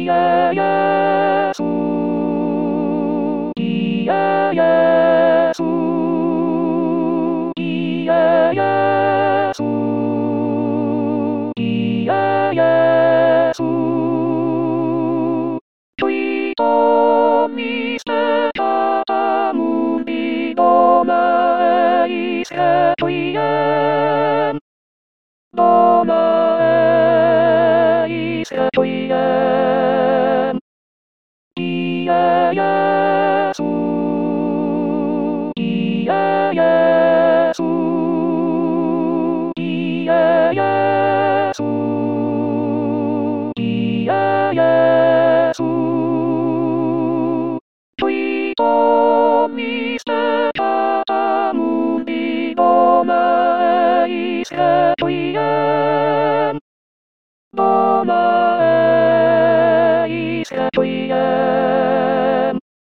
Yesu, Yesu, Yesu, Yesu. Twito miste katamu bidona iske tuyen, dona iske tuyen. Yesu, Yesu, Yesu, Yesu. Twito miste katamu bidona iske tuyen, dona iske tuyen.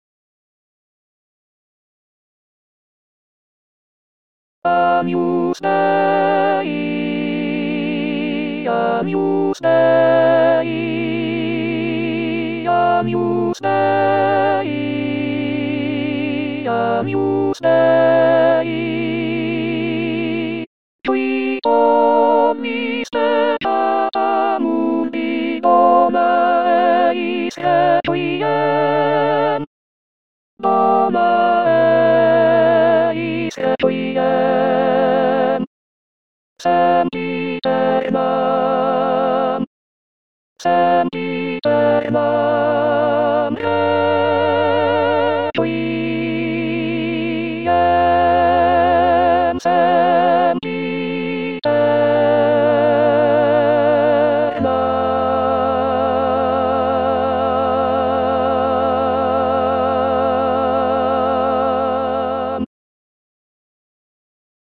Agnus Dei, Agnus Dei, Agnus Dei, Agnus Dei. Twito miste katamu bidona iske tuyen, dona iske tuyen. Sempiternam, sempiternam.